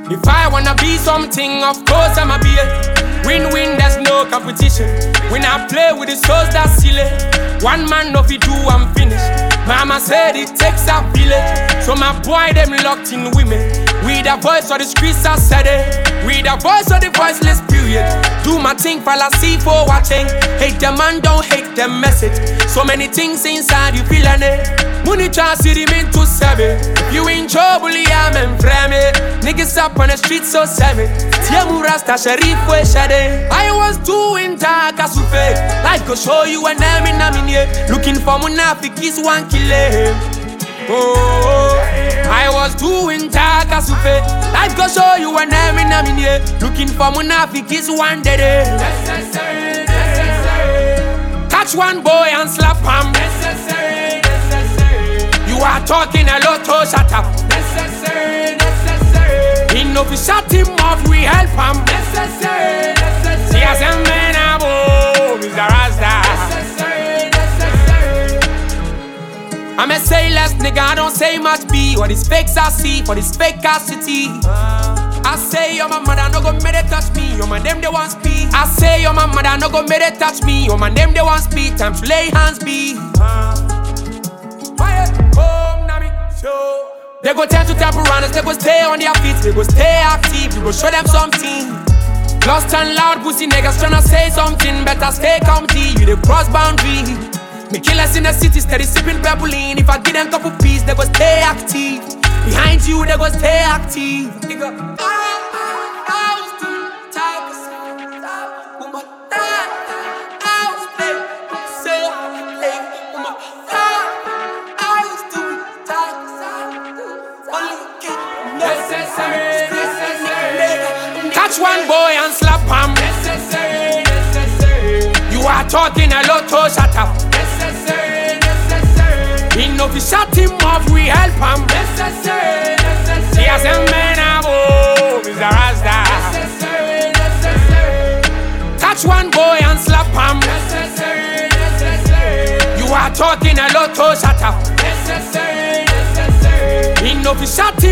If I wanna be something, of course I'ma be it. Win-win, there's no competition. When I play with the souls, that's silly. One man no fit do, I'm finished. Mama said it takes a village. So my boy, them locked in women. We the voice of the streets, I said it. We the voice of the voiceless, period. Do my thing, fallacy for watching. Hate the man, don't hate the message. So many things inside, you feeling it. Money try to see them into seven. If you in trouble, yeah, I'm frame. Niggas up on the street, so seven. Tiamu Rasta Sharif, we shade. I was doing dark as fake. Life go show you a name in a minute. Looking for Munafikis, one killer. Oh, I was doing dark as fake. Life go show you a name in a minute. Looking for Munafikis, one day. Catch one boy and slap him. You are talking a lot, oh shut up. Enough, we shut him off, we help him. See as a man above, is a Rasta. I'm a say less nigga, I don't say much B. What is fakes I see, for this fake city. I say your mama no go make it touch me. Your man them they want speed. I say your mama no go make it touch me. Your man them they want speed. Time to lay hands be. They go turn to temperaners, they go stay on their feet, they go stay active, we go show them something. Lost and loud pussy niggas tryna say something, better stay comfy, you the cross boundary. Me killers in the city steady sipping purpleine. If I give them couple peas, they go stay active. Behind you, they go stay active. They go, catch one boy and slap him. Necessary, necessary. You are talking a lot, oh shut up. Necessary, necessary. Enough, we shut him off, we help him. Necessary, necessary. See as a man above, is a Rasta. Necessary, necessary. Catch one boy and slap him. Necessary, necessary. You are talking a lot, oh shut up. Necessary, necessary. Enough, we shut him